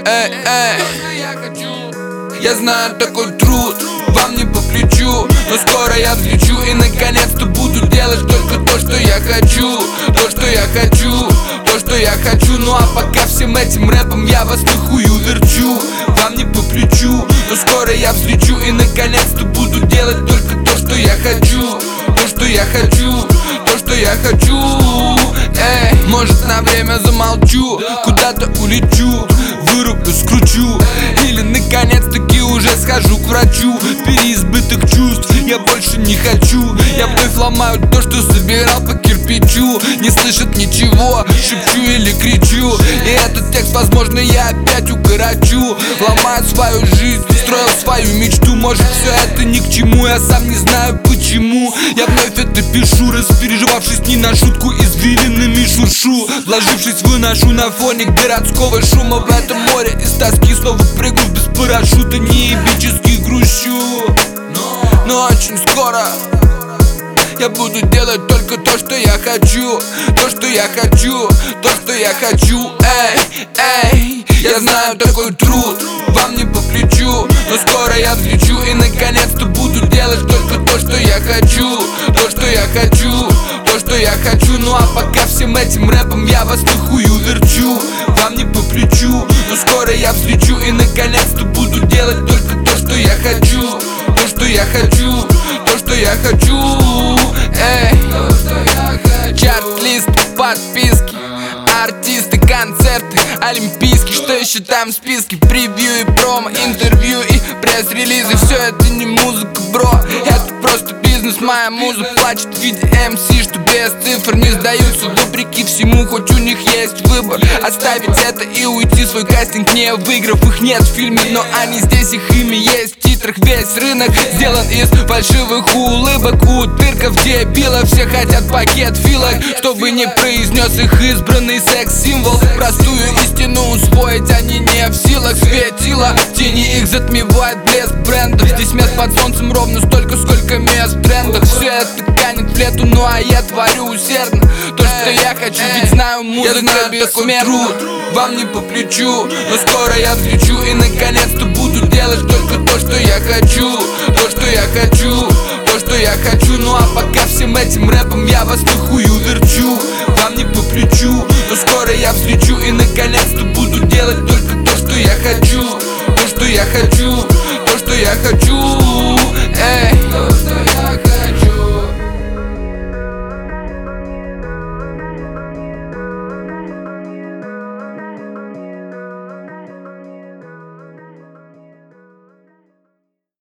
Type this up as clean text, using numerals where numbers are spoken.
Я знаю, такой труд вам не по плечу, но скоро я взлечу и наконец-то буду делать только то, что я хочу. То, что я хочу, то, что я хочу. Ну а пока всем этим рэпом я вас нахую верчу. Вам не по плечу, но скоро я взлечу и наконец-то буду делать только то, что я хочу. То, что я хочу, то, что я хочу. Может, на время замолчу, куда-то улечу, вырублю, скручу, или наконец-таки уже схожу к врачу. Переизбыток чувств я больше не хочу. Я вновь ломаю то, что собирал по кирпичу. Не слышит ничего, шепчу или кричу. И этот текст, возможно, я опять укорочу. Ломаю свою жизнь, строил свою мечту. Может, все это ни к чему, я сам не знаю почему. Я вновь это пишу, распереживавшись не на шутку, извилинами шуршу. Вложившись, выношу на фоне городского шума. В этом море из тоски снова прыгну без парашюта. Неебически грущу, но очень скоро я буду делать только то, что я хочу. То, что я хочу, то, что я хочу. Я знаю, такой труд вам не по плечу, но скоро я взлечу и наконец-то буду делать только то, что я хочу. То, что я хочу, то, что я хочу. Ну а пока всем этим рэпом я вас нахую верчу. Вам не по плечу, но скоро я взлечу и наконец-то буду делать только то, что я хочу. То, что я хочу, то, что я хочу. Чарт-лист, подписки, артисты, концерты олимпийские. Что еще там в списке? Превью и промо, интервью и пресс-релизы. Все это не музыка, бро, это просто бизнес. Моя муза плачет в виде MC, что без цифр не сдаются. Вопреки всему, хоть у них есть выбор: оставить это и уйти. Свой кастинг не выиграв, их нет в фильме, но они здесь, их имя есть в титрах. Весь рынок сделан из фальшивых улыбок, утырков, дебилов. Все хотят пакет филок, чтобы не произнес их избранный секс-символ. Простую истину усвоить они не в силах. Светило в тени их затмевает блеск брендов. Здесь мест под солнцем ровно столько, сколько мест в трендах. Все это канет в лету, ну а я творю усердно то, что я хочу, ведь знаю, музыка бессмертна. Вам не по плечу, но скоро я взлечу и наконец-то буду делать только то, что я хочу. То, что я хочу, то, что я хочу. Ну а пока всем этим рэпом я вас нахую верчу. Вам не по плечу, но скоро я взлечу и наконец-то буду делать только то, что я хочу. То, что я хочу, то, что я хочу.